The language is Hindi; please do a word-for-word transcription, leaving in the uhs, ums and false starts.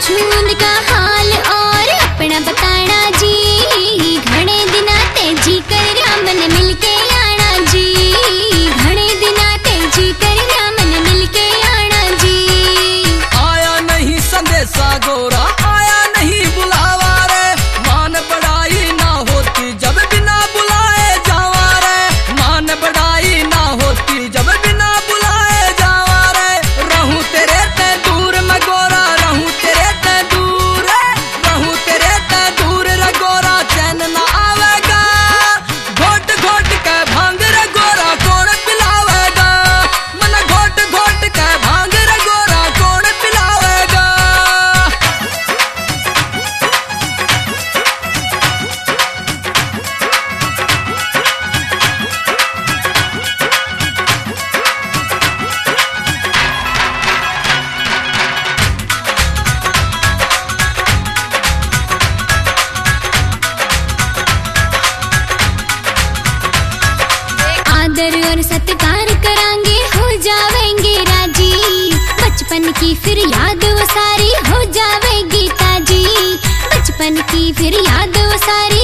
पूछूं उनका हाल और अपना बताना जी। घणे दिना ते जी कर रामन मिलके आना जी। घणे दिना ते जी कर रामन मिलके आना जी। आया नहीं संदेशा गोरा, आया नहीं बुलावा रे। मान बढ़ाई ना होती जब बिना बुलाए जावा रे। मान बढ़ाई ना होती जब बिना बुलाए जावा रे। रहूं तेरे ते दूर मैं गोरा, रहूं तेरे ते दूर रे। रहूं तेरे ते दूर रे गोरा, चैन ना आवेगा। घोट घोट के भांग रे गोरा, कौन पिलावेगा। मन घोट घोट के भांग रे गोरा, कौन पिलावेगा। आदर और सत्कार करांगे हो जावेंगे राजी। बचपन की फिर याद वो सारी हो जावेगी ताजी। बचपन की फिर याद वो सारी